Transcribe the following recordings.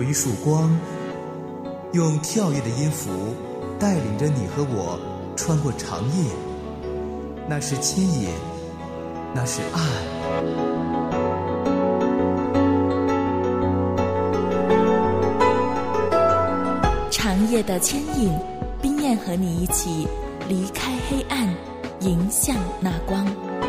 一束光，用跳跃的音符带领着你和我穿过长夜。那是牵引，那是爱。 长夜的牵引，冰燕和你一起离开黑暗，迎向那光。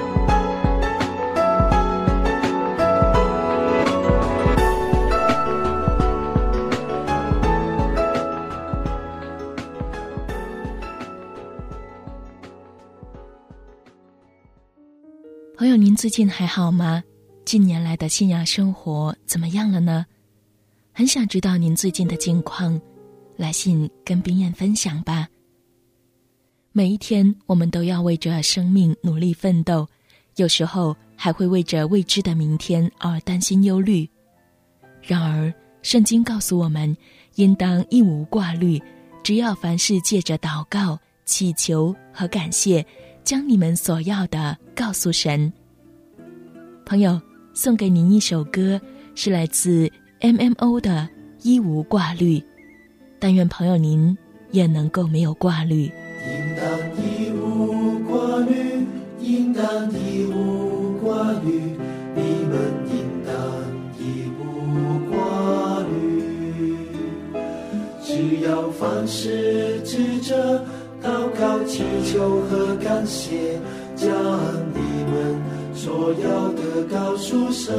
朋友，您最近还好吗？近年来的信仰生活怎么样了呢？很想知道您最近的近况，来信跟冰燕分享吧。每一天我们都要为着生命努力奋斗，有时候还会为着未知的明天而担心忧虑。然而圣经告诉我们，应当一无挂虑，只要凡事借着祷告、祈求和感谢，将你们所要的告诉神。朋友，送给您一首歌，是来自 MMO 的一无挂虑。但愿朋友您也能够没有挂虑。 应当一无挂虑，应当一无挂虑，你们应当一无挂虑。只要凡事指着祷告、祈求和感谢，将你们所要的告诉神。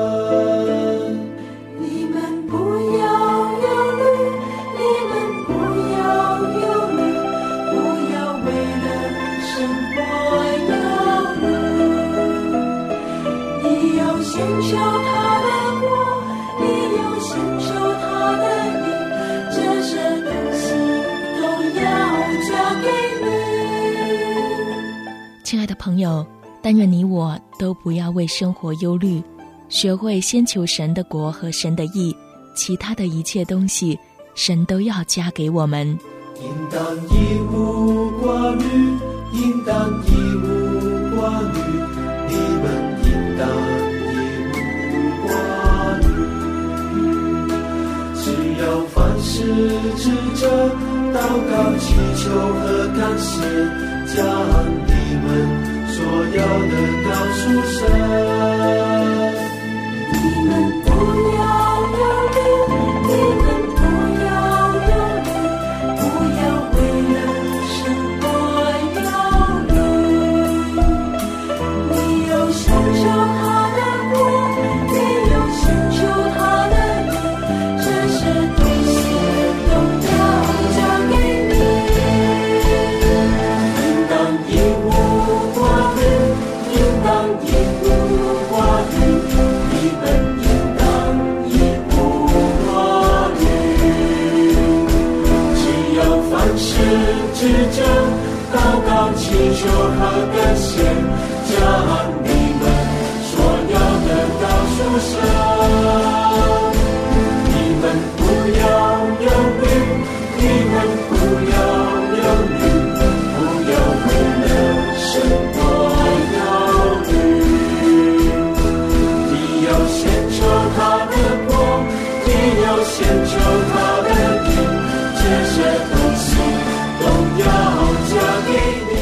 你们不要忧虑，你们不要忧虑，不要为了生活忧虑。你要先求他的国，你要先求他的义，这些东西都要交给你。 亲爱的朋友，但愿你我都不要为生活忧虑，学会先求神的国和神的义，其他的一切东西神都要加给我们。 应当一无挂虑，应当一无挂虑，你们应当一无挂虑。只要凡事指着祷告、祈求和感谢，将你们所要的告诉神。 你们不要忧虑，你们不要忧虑，不要为了生活忧虑。你要先求他的国，你要先求他的义，这些东西都要交给你。 应当一无挂虑，应当一无挂虑，你们应当一无挂虑。只要凡事指着祷告、祈求和感谢，将你们所要的告诉神。你们不要忧虑，你们不要忧虑，不要为了生活忧虑。你要先求他的国，你要先求他的义，这些东西都要加给你。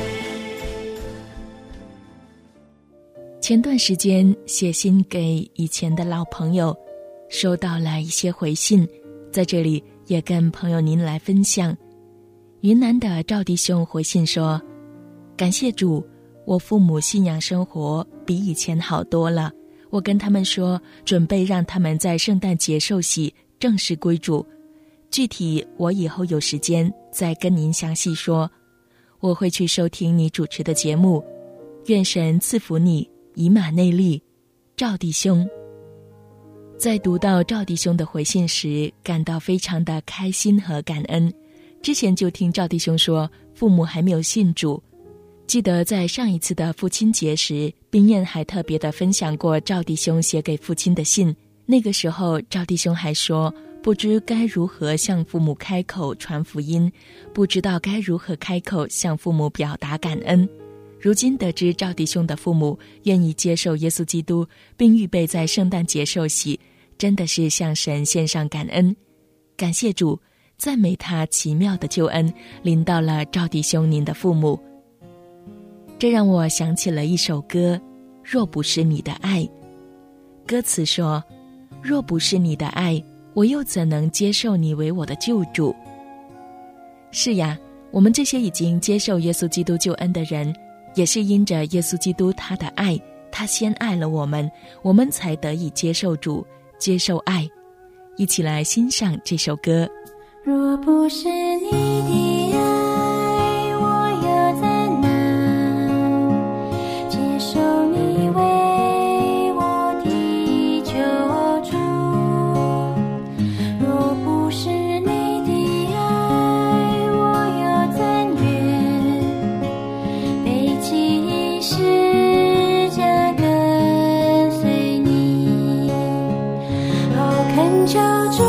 前段时间写信给以前的老朋友，收到了一些回信，在这里也跟朋友您来分享。云南的赵弟兄回信说，感谢主，我父母信仰生活比以前好多了，我跟他们说，准备让他们在圣诞节受洗，正式归主。具体我以后有时间再跟您详细说。我会去收听你主持的节目，愿神赐福你，以马内利。赵弟兄。在读到赵弟兄的回信时，感到非常的开心和感恩。之前就听赵弟兄说父母还没有信主，记得在上一次的父亲节时，冰燕还特别的分享过赵弟兄写给父亲的信。那个时候赵弟兄还说，不知该如何向父母开口传福音，不知道该如何开口向父母表达感恩。如今得知赵弟兄的父母愿意接受耶稣基督，并预备在圣诞节受洗， 真的是向神献上感恩，感谢主，赞美他奇妙的救恩临到了赵弟兄您的父母。这让我想起了一首歌，若不是你的爱。歌词说，若不是你的爱，我又怎能接受你为我的救主？是呀，我们这些已经接受耶稣基督救恩的人，也是因着耶稣基督他的爱，他先爱了我们，我们才得以接受主，接受爱。一起来欣赏这首歌。 若不是你的爱，我又怎能接受你为我的救主？若不是你的爱，我又怎愿背起十字架跟随你？哦，恳求主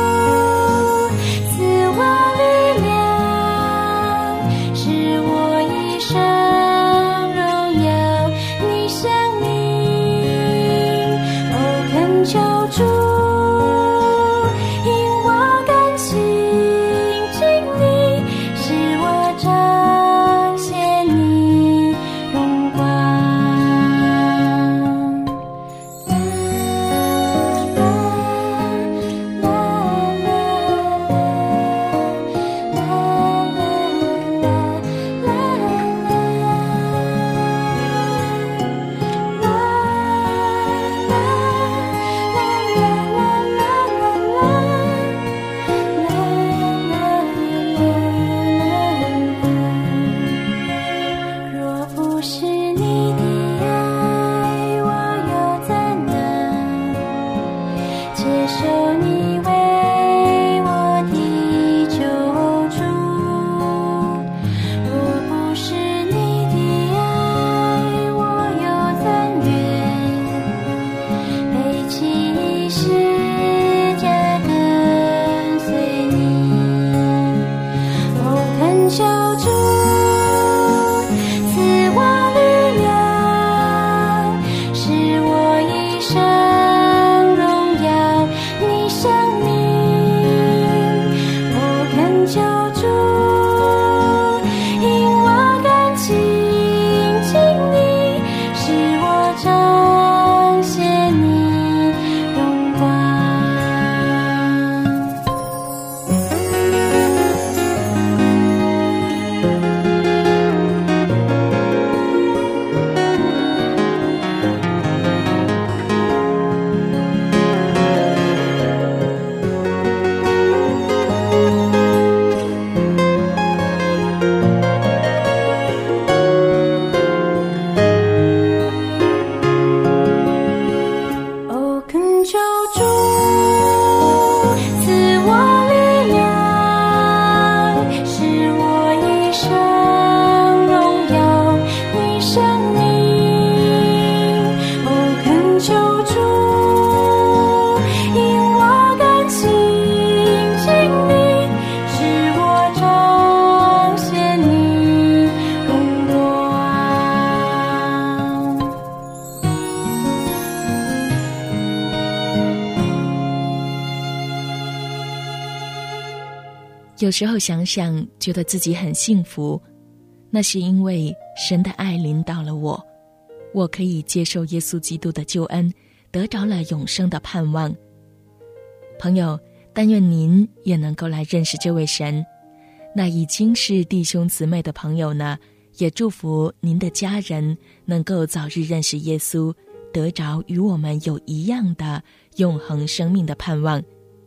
有时候想想，觉得自己很幸福，那是因为神的爱临到了我，我可以接受耶稣基督的救恩，得着了永生的盼望。朋友，但愿您也能够来认识这位神。那已经是弟兄姊妹的朋友呢，也祝福您的家人能够早日认识耶稣，得着与我们有一样的永恒生命的盼望。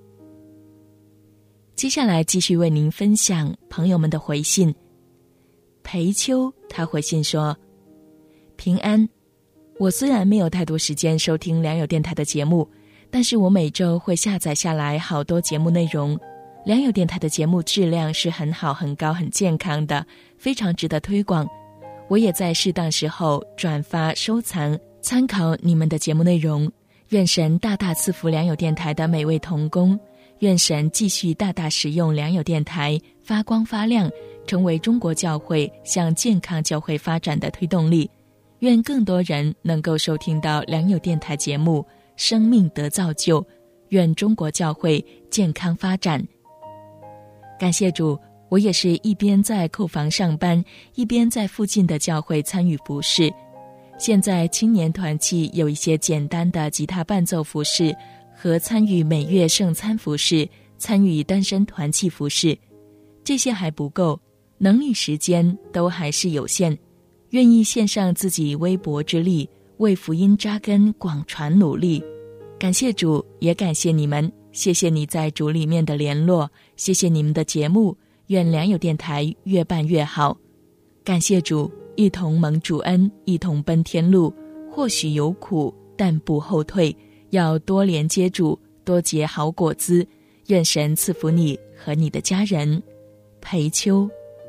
接下来继续为您分享朋友们的回信。裴秋他回信说，平安，我虽然没有太多时间收听良友电台的节目，但是我每周会下载下来好多节目内容。良友电台的节目质量是很好、很高、很健康的，非常值得推广。我也在适当时候转发、收藏、参考你们的节目内容。愿神大大赐福良友电台的每位同工，愿神继续大大使用良友电台发光发亮，成为中国教会向健康教会发展的推动力。愿更多人能够收听到良友电台节目，生命得造就， 愿中国教会健康发展。感谢主，我也是一边在库房上班，一边在附近的教会参与服事。现在青年团契有一些简单的吉他伴奏服事，和参与每月圣餐服事，参与单身团契服事，这些还不够，能力时间都还是有限，愿意献上自己微薄之力，为福音扎根广传努力。感谢主，也感谢你们，谢谢你在主里面的联络，谢谢你们的节目，愿良友电台越办越好。感谢主，一同蒙主恩，一同奔天路，或许有苦，但不后退，要多连接主，多结好果子。愿神赐福你和你的家人。裴秋。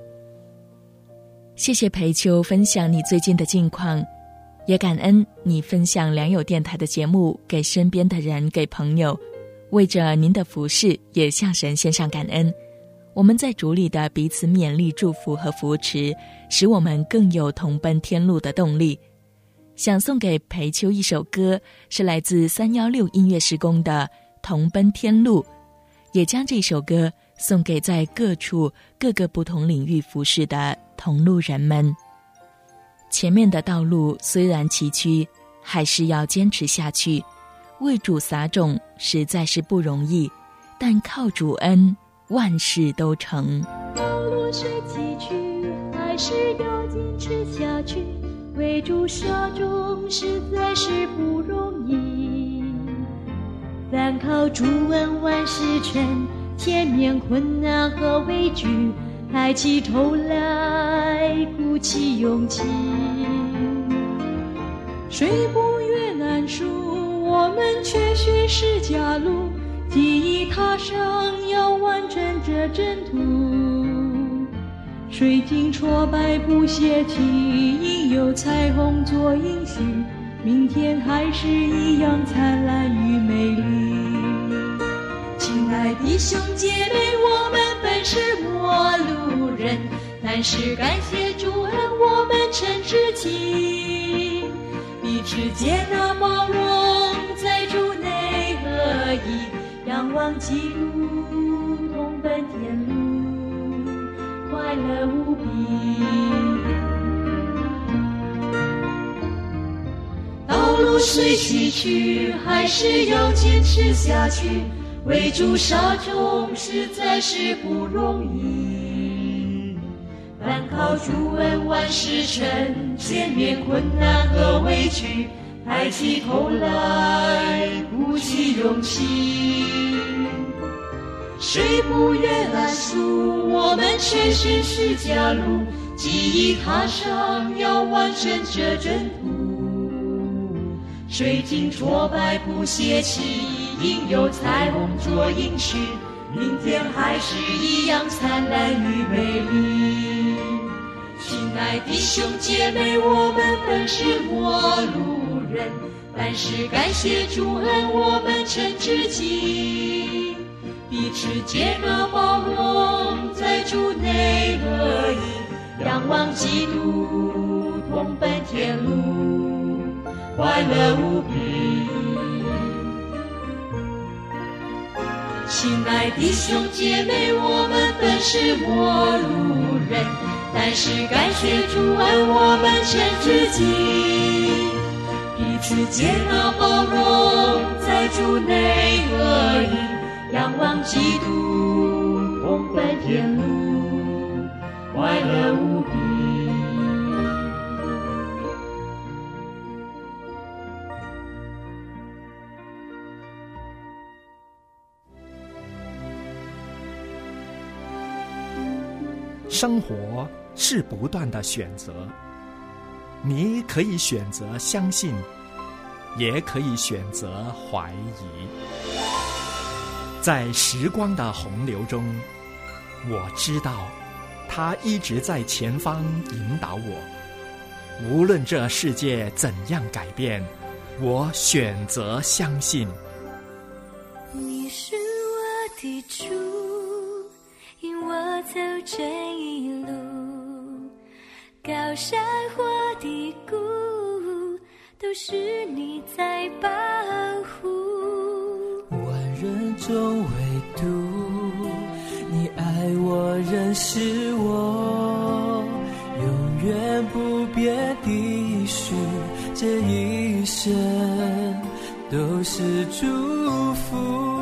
谢谢裴秋分享你最近的近况，也感恩你分享良友电台的节目给身边的人，给朋友，为着您的服事也向神献上感恩。我们在主里的彼此勉励祝福和扶持，使我们更有同奔天路的动力。想送给裴秋一首歌，是来自316音乐事工的同奔天路，也将这首歌送给在各处各个不同领域服事的同路人们。前面的道路虽然崎岖，还是要坚持下去，为主撒种实在是不容易，但靠主恩万事都成。 道路虽崎岖，还是要坚持下去，为主撒种实在是不容易，但靠主恩万事成，前面困难和畏惧，抬起头来鼓起勇气。虽不越难数，我们却寻是佳路，记忆踏上要完成这征途。虽经挫败不泄气，应有彩虹做应许，明天还是一样灿烂与美丽。亲爱弟兄姐妹，我们本是陌路人，但是感谢主恩，我们成知己，彼此接纳包容，在主内合一，仰望基督，同奔天路，快乐无比。道路虽崎岖，还是要坚持下去，为主撒种实在是不容易，但靠主恩万事成，前面困难和委屈，抬起头来鼓起勇气。虽不越难数，我们却寻是佳路，记忆踏上要完成这征途。虽经挫败不泄气，应有彩虹做应许，明天还是一样灿烂与美丽。亲爱弟兄姐妹，我们本是陌路人，但是感谢主恩，我们成知己，彼此接纳包容，在主内合一，仰望基督，同奔天路，快乐无比。亲爱弟兄姐妹，我们本是陌路人，但是感谢主恩，我们成知己，彼此接纳包容，在主内合一，仰望基督，同奔天路，快乐无比。 生活是不断的选择，你可以选择相信，也可以选择怀疑。在时光的洪流中，我知道他一直在前方引导我。无论这世界怎样改变，我选择相信。 你是我的主，引我走这一路，高山或低谷，都是你在保护。 万人中唯独你爱我认识我，永远不变的许，这一生都是祝福。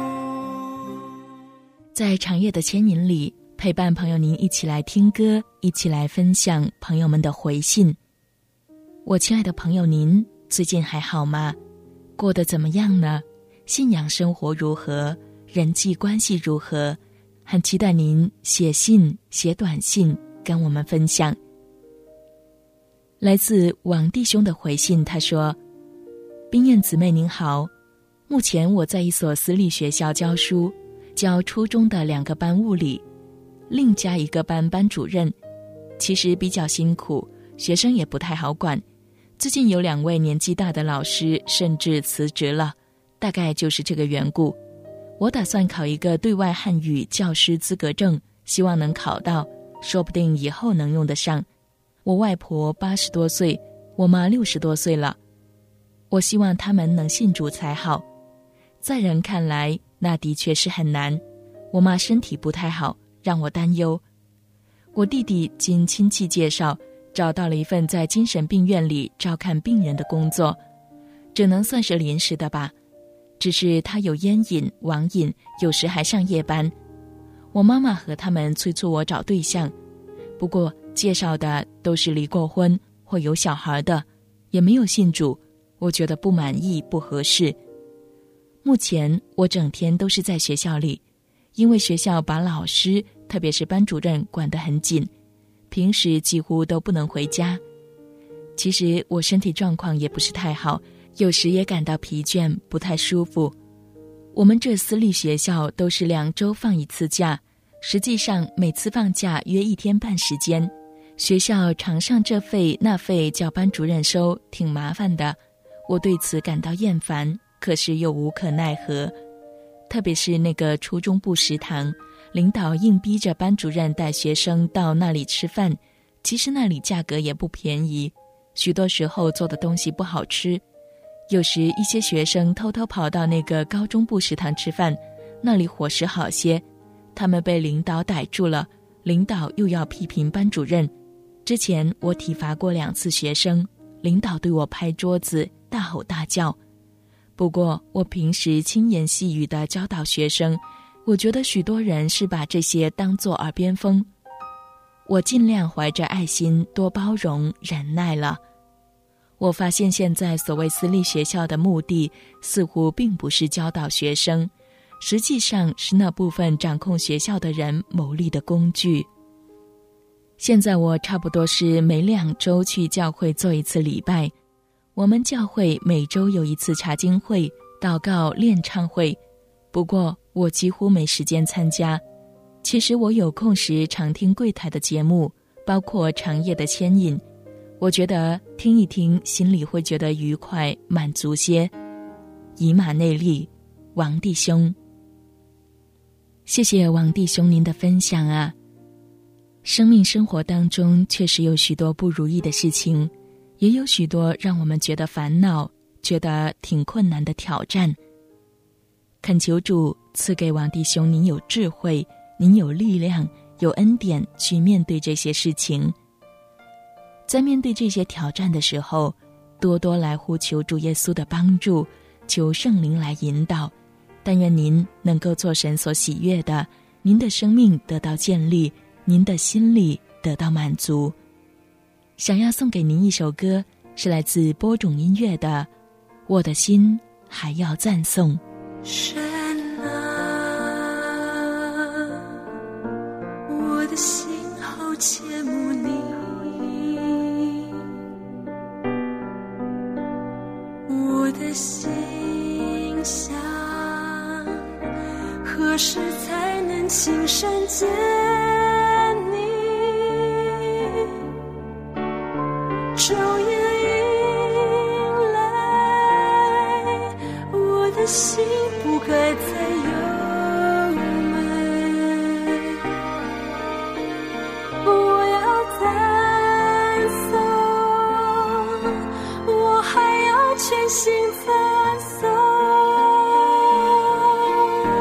在长夜的牵引里，陪伴朋友您一起来听歌，一起来分享朋友们的回信。我亲爱的朋友，您最近还好吗？过得怎么样呢？信仰生活如何？人际关系如何？很期待您写信、写短信跟我们分享。来自王弟兄的回信，他说：冰燕姊妹您好，目前我在一所私立学校教书，教初中的2个班物理，另加一个班班主任，其实比较辛苦，学生也不太好管。最近有2位年纪大的老师甚至辞职了，大概就是这个缘故。我打算考一个对外汉语教师资格证，希望能考到，说不定以后能用得上。我外婆80多岁，我妈60多岁了，我希望他们能信主才好。在人看来，那的确是很难。我妈身体不太好，让我担忧。我弟弟经亲戚介绍，找到了一份在精神病院里照看病人的工作，只能算是临时的吧。只是他有烟瘾、网瘾，有时还上夜班。我妈妈和他们催促我找对象，不过介绍的都是离过婚或有小孩的，也没有信主，我觉得不满意，不合适。目前我整天都是在学校里，因为学校把老师，特别是班主任管得很紧，平时几乎都不能回家。其实我身体状况也不是太好，有时也感到疲倦，不太舒服。我们这私立学校都是2周放1次假，实际上每次放假约1天半时间，学校常上这费那费叫班主任收，挺麻烦的。我对此感到厌烦，可是又无可奈何。特别是那个初中部食堂，领导硬逼着班主任带学生到那里吃饭，其实那里价格也不便宜，许多时候做的东西不好吃。有时一些学生偷偷跑到那个高中部食堂吃饭，那里伙食好些，他们被领导逮住了，领导又要批评班主任。之前我体罚过2次学生，领导对我拍桌子，大吼大叫。不过我平时轻言细语地教导学生，我觉得许多人是把这些当作耳边风。我尽量怀着爱心，多包容忍耐了。我发现现在所谓私立学校的目的似乎并不是教导学生，实际上是那部分掌控学校的人牟利的工具。现在我差不多是每2周去教会做1次礼拜，我们教会每周有1次查经会、祷告、练唱会，不过我几乎没时间参加。其实我有空时常听柜台的节目，包括长夜的牵引，我觉得听一听心里会觉得愉快满足些。以马内利，王弟兄。谢谢王弟兄您的分享啊。生命生活当中确实有许多不如意的事情，也有许多让我们觉得烦恼，觉得挺困难的挑战。恳求主赐给王弟兄您有智慧，您有力量，有恩典去面对这些事情。在面对这些挑战的时候，多多来呼求主耶稣的帮助，求圣灵来引导。但愿您能够做神所喜悦的，您的生命得到建立，您的心里得到满足。想要送给您一首歌，是来自播种音乐的《我的心还要赞颂》。 神啊，我的心好羡慕你，我的心想，何时才能亲身见你？昼夜迎来，我的心不该再忧闷，我要赞颂，我还要全心赞颂。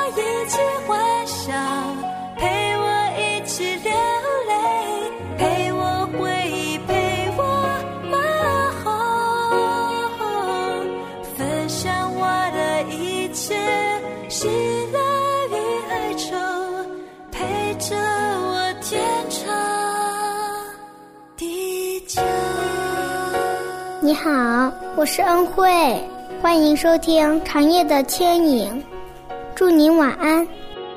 一起欢笑，陪我一起流泪，陪我回忆，陪我问候，分享我的一切喜乐与哀愁，陪着我天长地久。 你好，我是恩惠，欢迎收听长夜的牵引，祝您晚安。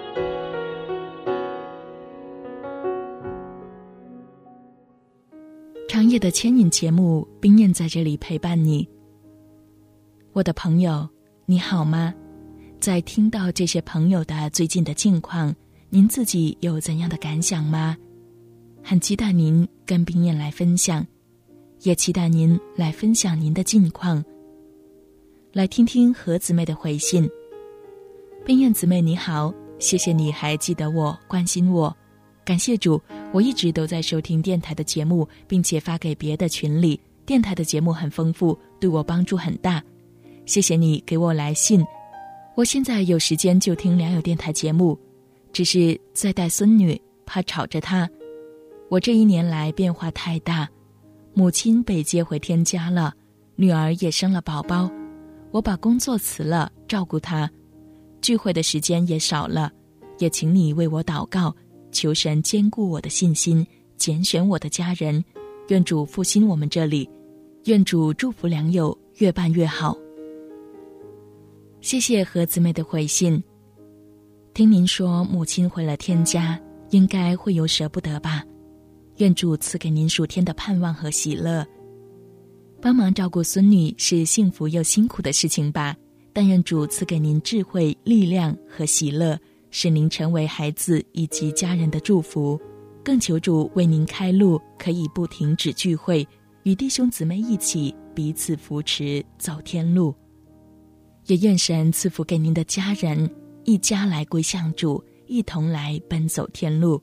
长夜的牵引节目，冰燕在这里陪伴你。我的朋友，你好吗？在听到这些朋友的最近的近况，您自己有怎样的感想吗？很期待您跟冰燕来分享，也期待您来分享您的近况。来听听何姊妹的回信。冰燕姊妹你好，谢谢你还记得我，关心我，感谢主，我一直都在收听电台的节目，并且发给别的群里，电台的节目很丰富，对我帮助很大，谢谢你给我来信。我现在有时间就听良友电台节目，只是在带孙女，怕吵着她。我这1年来变化太大，母亲被接回天家了，女儿也生了宝宝，我把工作辞了，照顾她，聚会的时间也少了，也请你为我祷告，求神坚固我的信心，拣选我的家人，愿主复兴我们这里，愿主祝福良友越办越好。谢谢何姊妹的回信。听您说母亲回了天家，应该会有舍不得吧，愿主赐给您属天的盼望和喜乐。帮忙照顾孙女是幸福又辛苦的事情吧，但愿主赐给您智慧、力量和喜乐，使您成为孩子以及家人的祝福。更求主为您开路，可以不停止聚会，与弟兄姊妹一起彼此扶持，走天路。也愿神赐福给您的家人，一家来归向主，一同来奔走天路。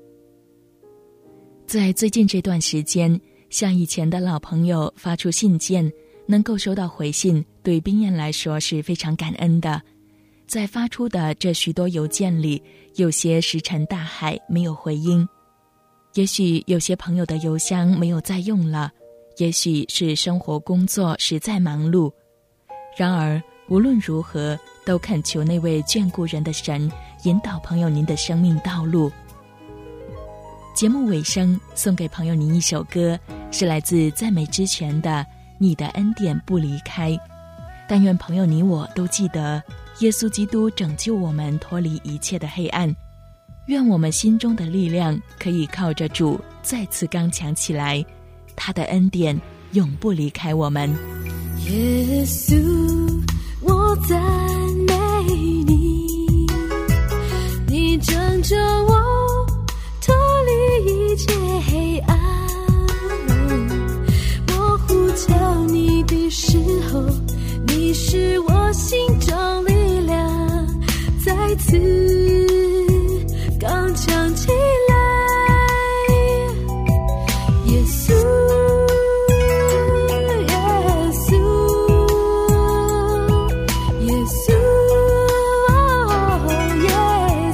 在最近这段时间，向以前的老朋友发出信件，能够收到回信，对冰燕来说是非常感恩的。在发出的这许多邮件里，有些石沉大海，没有回音。也许有些朋友的邮箱没有再用了，也许是生活工作实在忙碌。然而无论如何，都恳求那位眷顾人的神引导朋友您的生命道路。节目尾声，送给朋友您一首歌，是来自赞美之泉的《你的恩典不离开》。但愿朋友你我都记得，耶稣基督拯救我们脱离一切的黑暗，愿我们心中的力量可以靠着主再次刚强起来，他的恩典永不离开我们。 耶稣，我赞美你，你拯救我脱离一切黑暗，我呼求你的时候，你是我心中力量，再次刚强起来。耶稣，耶稣，耶稣，耶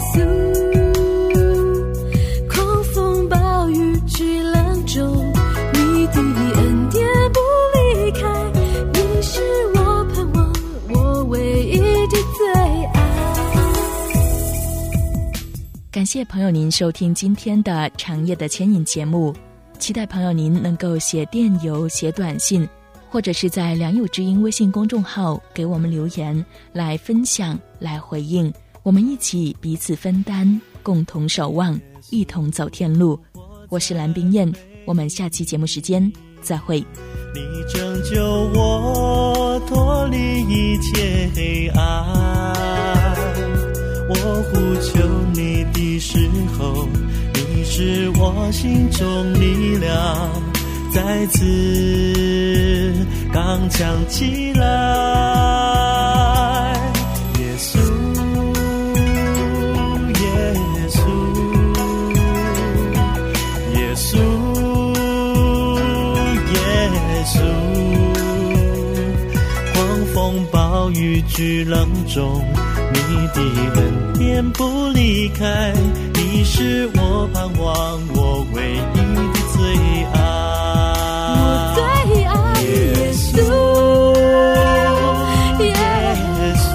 稣，狂风暴雨巨浪中，你的恩典不离开，你是我盼望，我唯一的最爱。 感谢朋友您收听今天的长夜的牵引节目，期待朋友您能够写电邮、写短信，或者是在良友之音微信公众号给我们留言，来分享，来回应，我们一起彼此分担，共同守望，一同走天路。我是蓝冰燕，我们下期节目时间再会。 你拯救我脱离一切黑暗，我呼求你的时候，你是我心中力量，再次刚强起来。耶稣，耶稣，耶稣，耶稣，狂风暴暴雨巨浪中，你的恩典不离开，你是我盼望，我唯一的最爱。 我最爱耶稣，耶稣，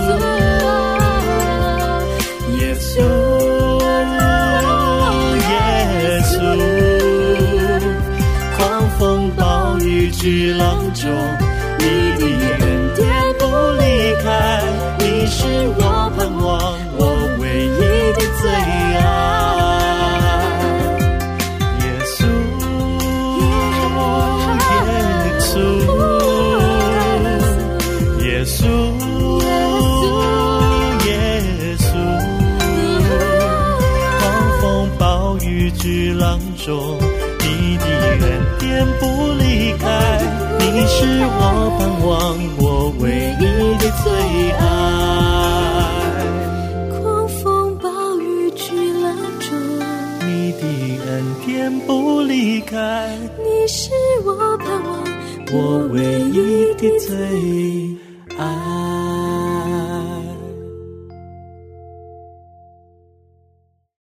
耶稣， 耶稣，狂风暴雨巨浪中，你的恩典不离开，你是我盼望，我唯一的最爱。耶稣，耶稣，耶稣，耶稣，狂风暴雨巨浪中，你的恩典不离开，你是我盼望，我唯一的最爱。 狂风暴雨巨浪中， 你的恩典不离开， 你是我盼望， 我唯一的最爱。